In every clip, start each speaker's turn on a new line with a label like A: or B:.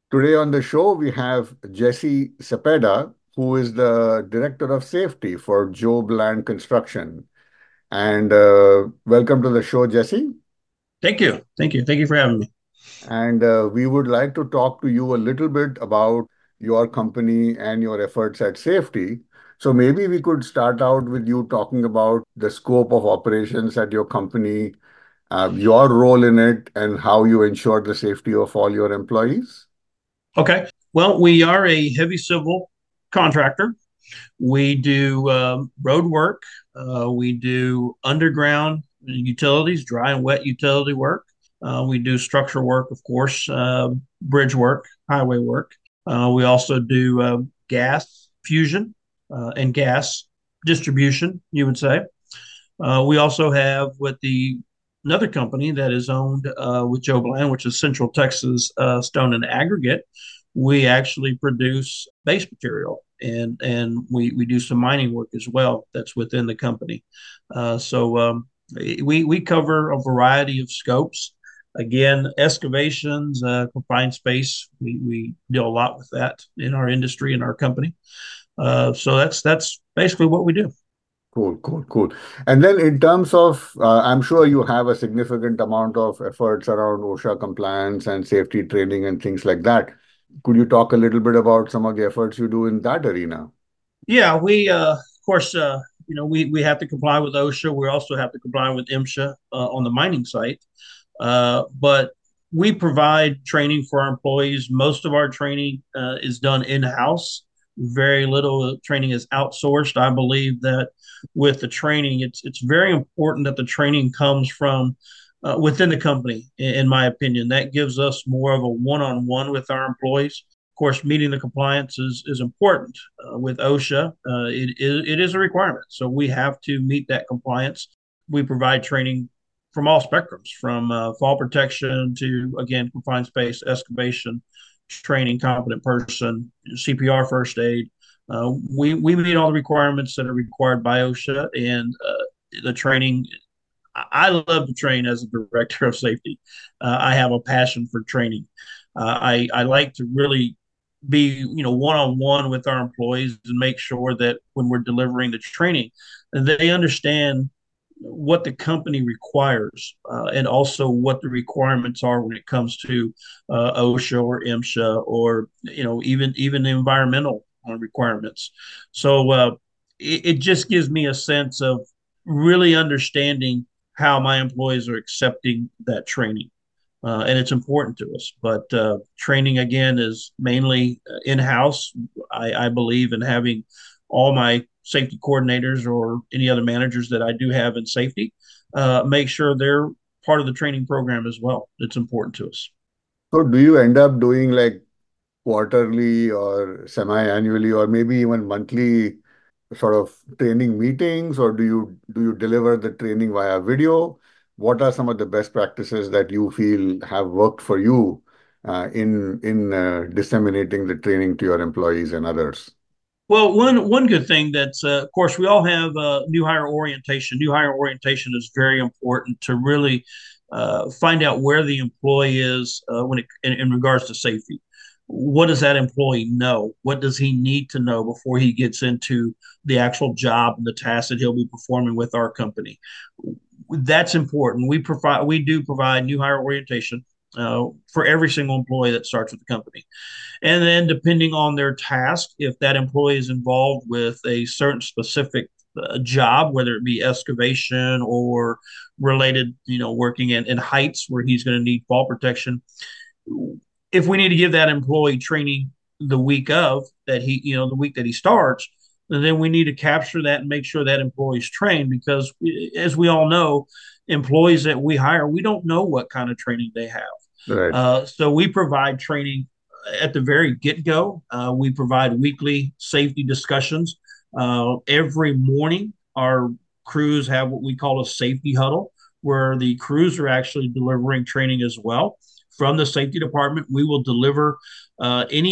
A: Today on the show, we have Jesse Cepeda, who is the Director of Safety for Job Land Construction. And welcome to the show, Jesse.
B: Thank you. Thank you. Thank you for having me.
A: And we would like to talk to you a little bit about your company and your efforts at safety. So maybe we could start out with you talking about the scope of operations at your company, your role in it, and how you ensure the safety of all your employees.
B: Okay. Well, we are a heavy civil contractor. We do road work. We do underground utilities, dry and wet utility work. We do structure work, of course, bridge work, highway work. We also do gas fusion and gas distribution, you would say. We also have with the another company that is owned with Joe Bland, which is Central Texas Stone and Aggregate. We actually produce base material and we do some mining work as well. That's within the company. We cover a variety of scopes. Again, excavations, confined space. We deal a lot with that in our industry in our company. That's basically what we do.
A: Cool, cool, cool. And then in terms of, I'm sure you have a significant amount of efforts around OSHA compliance and safety training and things like that. Could you talk a little bit about some of the efforts you do in that arena?
B: Yeah, we of course we have to comply with OSHA. We also have to comply with MSHA on the mining site. But we provide training for our employees. Most of our training is done in house. Very little training is outsourced. I believe that with the training, it's very important that the training comes from within the company. In my opinion, that gives us more of a one-on-one with our employees. Of course, meeting the compliance is important with OSHA. It is a requirement, so we have to meet that compliance. We provide training from all spectrums, from fall protection to again confined space, excavation, training, competent person, CPR, first aid. We meet all the requirements that are required by OSHA, and the training. I love to train as a director of safety. I have a passion for training. I like to really be one on one with our employees and make sure that when we're delivering the training, they understand what the company requires and also what the requirements are when it comes to OSHA or MSHA or even the environmental requirements. So it just gives me a sense of really understanding how my employees are accepting that training. And it's important to us. But training again is mainly in house. I believe in having all my safety coordinators or any other managers that I do have in safety make sure they're part of the training program as well. It's important to us.
A: So do you end up doing like quarterly or semi-annually or maybe even monthly sort of training meetings, or do you deliver the training via video? What are some of the best practices that you feel have worked for you in disseminating the training to your employees and others?
B: Well, one good thing that's of course we all have new hire orientation. New hire orientation is very important to really find out where the employee is when in regards to safety. What does that employee know? What does he need to know before he gets into the actual job and the task that he'll be performing with our company? That's important. We do provide new hire orientation for every single employee that starts with the company. And then, depending on their task, if that employee is involved with a certain specific job, whether it be excavation or related, working in heights where he's going to need fall protection, if we need to give that employee training the week of that the week that he starts, then we need to capture that and make sure that employee's trained because, as we all know, employees that we hire, we don't know what kind of training they have.
A: Right.
B: So we provide training at the very get go. We provide weekly safety discussions. Every morning, our crews have what we call a safety huddle, where the crews are actually delivering training as well from the safety department. We will deliver any.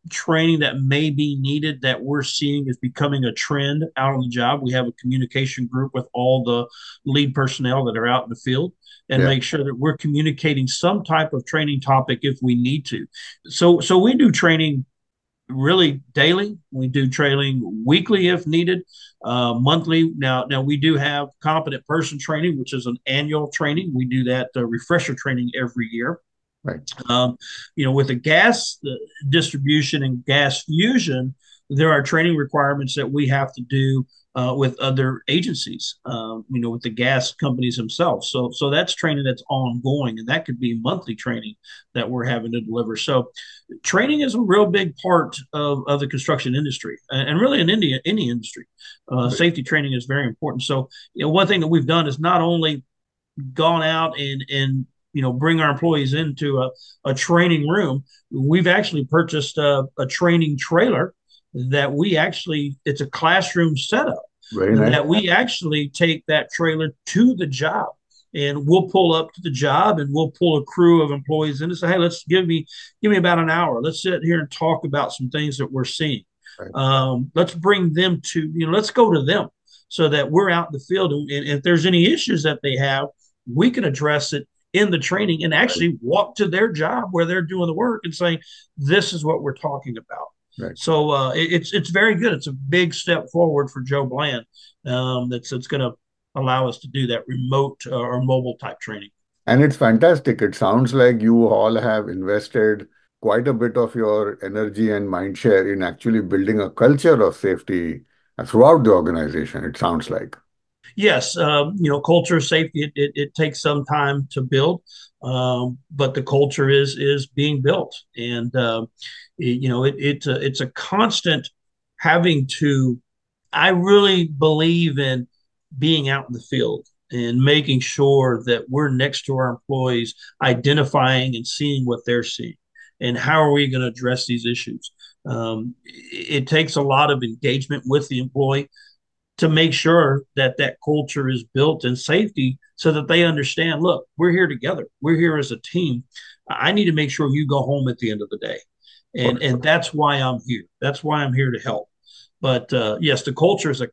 B: training that may be needed that we're seeing is becoming a trend out on the job. We have a communication group with all the lead personnel that are out in the field and
A: Yeah.
B: make sure that we're communicating some type of training topic if we need to. So we do training really daily. We do training weekly if needed, monthly. Now we do have competent person training, which is an annual training. We do that refresher training every year.
A: Right.
B: Um, with the gas distribution and gas fusion, there are training requirements that we have to do with other agencies, with the gas companies themselves. So that's training that's ongoing, and that could be monthly training that we're having to deliver. So training is a real big part of the construction industry, and really in India, any industry. Safety training is very important. So, one thing that we've done is not only gone out and bring our employees into a training room. We've actually purchased a training trailer that it's a classroom setup
A: Very nice.
B: that we actually take that trailer to the job, and we'll pull up to the job and we'll pull a crew of employees in and say, hey, let's give me about an hour. Let's sit here and talk about some things that we're seeing.
A: Right.
B: Let's bring them to, let's go to them so that we're out in the field. And if there's any issues that they have, we can address it in the training and
A: Right.
B: actually walk to their job where they're doing the work and saying, this is what we're talking about.
A: Right.
B: So it's very good. It's a big step forward for Joe Bland. That's going to allow us to do that remote or mobile type training.
A: And it's fantastic. It sounds like you all have invested quite a bit of your energy and mind share in actually building a culture of safety throughout the organization, it sounds like.
B: Yes, culture of safety. It takes some time to build, but the culture is being built, and it's a constant having to. I really believe in being out in the field and making sure that we're next to our employees, identifying and seeing what they're seeing, and how are we going to address these issues. It takes a lot of engagement with the employee to make sure that that culture is built in safety so that they understand, look, we're here together. We're here as a team. I need to make sure you go home at the end of the day.
A: For
B: And
A: sure.
B: that's why I'm here. That's why I'm here to help. But yes, the culture is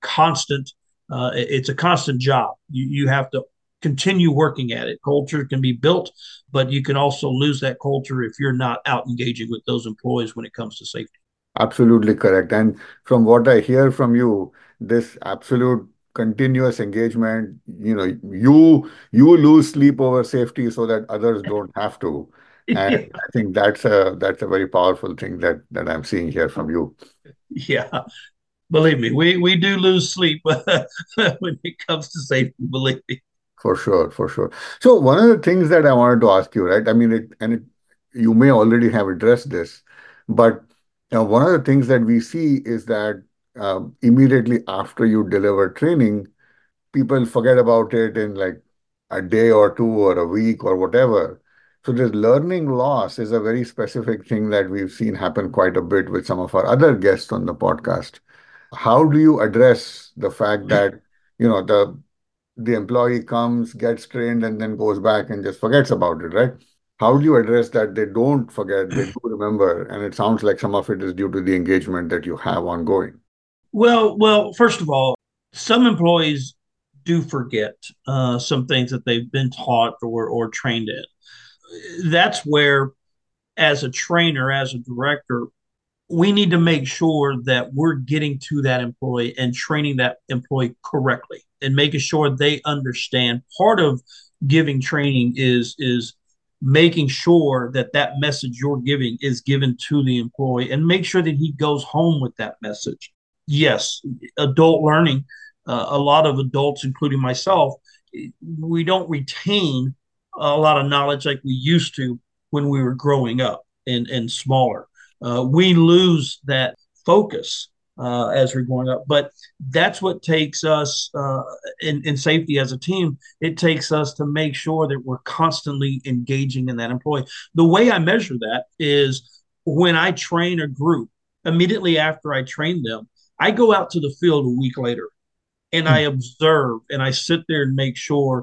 B: it's a constant job. You have to continue working at it. Culture can be built, but you can also lose that culture if you're not out engaging with those employees when it comes to safety.
A: Absolutely correct. And from what I hear from you, this absolute continuous engagement, you lose sleep over safety so that others don't have to. And
B: Yeah.
A: I think that's a very powerful thing that I'm seeing here from you.
B: Yeah. Believe me, we do lose sleep when it comes to safety. Believe me.
A: For sure, for sure. So one of the things that I wanted to ask you, right? I mean, you may already have addressed this, but one of the things that we see is that immediately after you deliver training, people forget about it in like a day or two or a week or whatever. So this learning loss is a very specific thing that we've seen happen quite a bit with some of our other guests on the podcast. How do you address the fact that, the employee comes, gets trained, and then goes back and just forgets about it, right? How do you address that they don't forget, they do remember, and it sounds like some of it is due to the engagement that you have ongoing.
B: Well, first of all, some employees do forget some things that they've been taught or trained in. That's where, as a trainer, as a director, we need to make sure that we're getting to that employee and training that employee correctly and making sure they understand. Part of giving training is making sure that that message you're giving is given to the employee and make sure that he goes home with that message. Yes, adult learning, a lot of adults, including myself, we don't retain a lot of knowledge like we used to when we were growing up and smaller. We lose that focus as we're growing up. But that's what takes us in safety as a team. It takes us to make sure that we're constantly engaging in that employee. The way I measure that is when I train a group, immediately after I train them, I go out to the field a week later and I observe and I sit there and make sure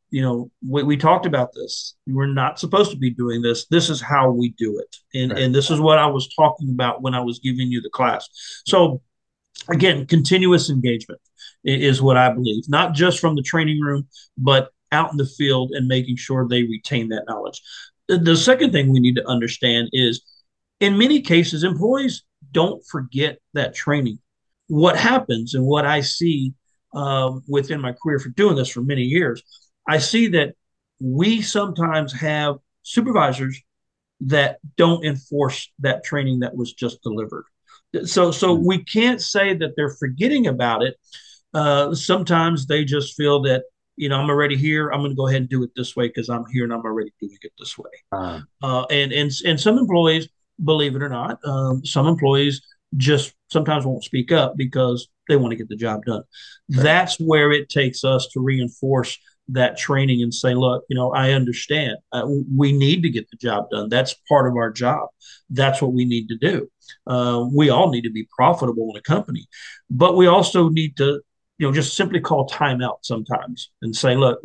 B: we talked about this. We're not supposed to be doing this. This is how we do it. And,
A: Right.
B: and this is what I was talking about when I was giving you the class. So again, continuous engagement is what I believe, not just from the training room, but out in the field and making sure they retain that knowledge. The second thing we need to understand is in many cases, employees don't forget that training. What happens and what I see within my career for doing this for many years, I see that we sometimes have supervisors that don't enforce that training that was just delivered. So
A: Mm.
B: we can't say that they're forgetting about it. Sometimes they just feel that I'm already here. I'm going to go ahead and do it this way because I'm here and I'm already doing it this way.
A: Ah,
B: And some employees, believe it or not, some employees just sometimes won't speak up because they want to get the job done.
A: right.
B: That's where it takes us to reinforce that training and say, look, I understand. We need to get the job done. That's part of our job. That's what we need to do. We all need to be profitable in a company, but we also need to, just simply call timeout sometimes and say, look,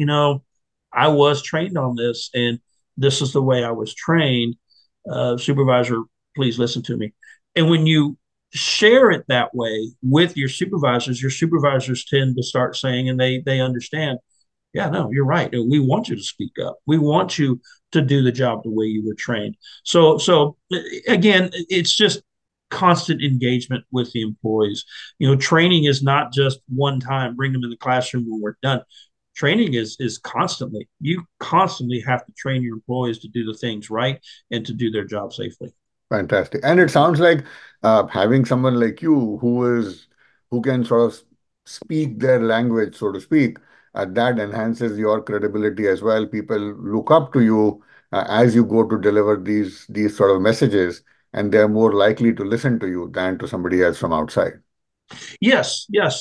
B: I was trained on this and this is the way I was trained. Supervisor, please listen to me. And when you share it that way with your supervisors tend to start saying, and they understand, yeah, no, you're right. We want you to speak up. We want you to do the job the way you were trained. So again, it's just constant engagement with the employees. Training is not just one time, bring them in the classroom when we're done. Training is constantly. You constantly have to train your employees to do the things right and to do their job safely.
A: Fantastic. And it sounds like having someone like you who can sort of speak their language, so to speak, that enhances your credibility as well. People look up to you as you go to deliver these sort of messages, and they're more likely to listen to you than to somebody else from outside.
B: Yes, yes,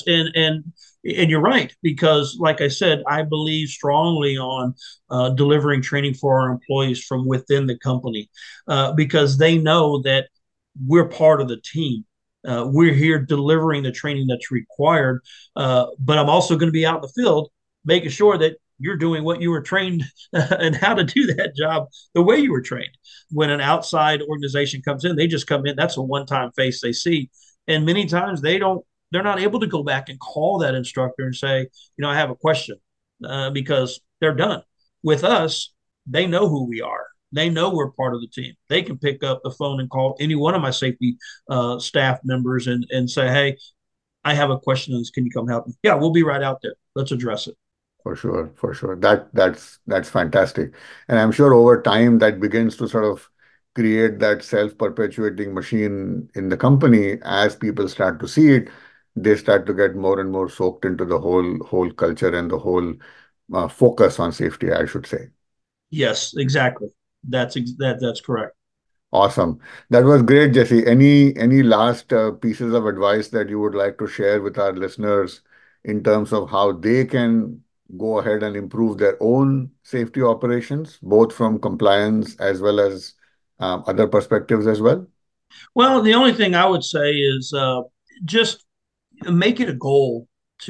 B: and you're right because, like I said, I believe strongly on delivering training for our employees from within the company because they know that we're part of the team. We're here delivering the training that's required, but I'm also going to be out in the field making sure that you're doing what you were trained and how to do that job the way you were trained. When an outside organization comes in, they just come in. That's a one-time face they see, and many times they're not able to go back and call that instructor and say, I have a question because they're done. With us, they know who we are. They know we're part of the team. They can pick up the phone and call any one of my safety staff members and say, hey, I have a question on this. Can you come help me? Yeah, we'll be right out there. Let's address it.
A: For sure, for sure. That's fantastic. And I'm sure over time that begins to sort of create that self-perpetuating machine in the company as people start to see it, they start to get more and more soaked into the whole culture and the whole focus on safety, I should say.
B: Yes, exactly. That's correct.
A: Awesome. That was great, Jesse. Any last pieces of advice that you would like to share with our listeners in terms of how they can go ahead and improve their own safety operations, both from compliance as well as other perspectives as well?
B: Well, the only thing I would say is just make it a goal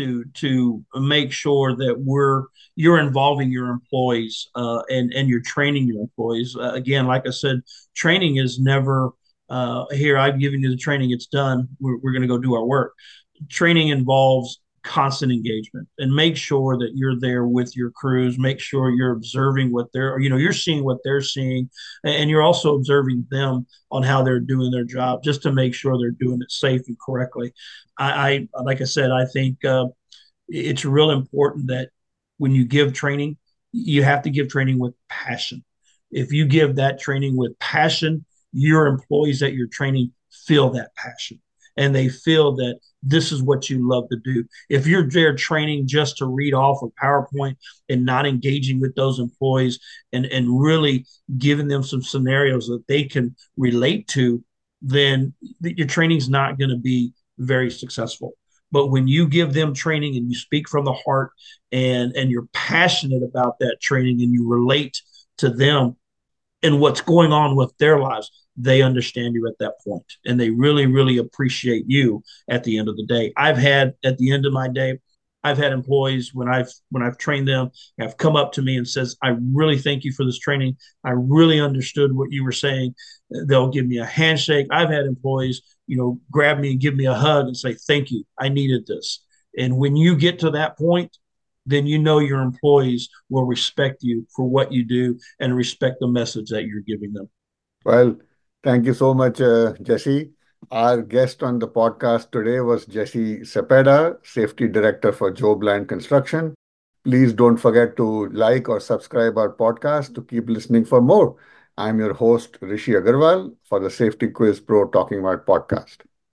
B: to make sure that you're involving your employees and you're training your employees. Again, like I said, training is never here. I've given you the training; it's done. We're going to go do our work. Training involves constant engagement and make sure that you're there with your crews. Make sure you're observing what you're seeing what they're seeing, and you're also observing them on how they're doing their job, just to make sure they're doing it safe and correctly. I like I said, I think it's real important that when you give training, you have to give training with passion. If you give that training with passion, your employees that you're training feel that passion and they feel that this is what you love to do. If you're there training just to read off of PowerPoint and not engaging with those employees and really giving them some scenarios that they can relate to, then your training's not going to be very successful. But when you give them training and you speak from the heart and you're passionate about that training and you relate to them and what's going on with their lives, they understand you at that point and they really, really appreciate you at the end of the day. I've had at the end of my day, I've had employees when I've trained them have come up to me and says, "I really thank you for this training. I really understood what you were saying." They'll give me a handshake. I've had employees, grab me and give me a hug and say, "Thank you. I needed this." And when you get to that point, then you know your employees will respect you for what you do and respect the message that you're giving them.
A: Well, thank you so much, Jesse. Our guest on the podcast today was Jesse Cepeda, Safety Director for Job Land Construction. Please don't forget to like or subscribe our podcast to keep listening for more. I'm your host, Rishi Agarwal, for the Safety Quiz Pro Talking About podcast.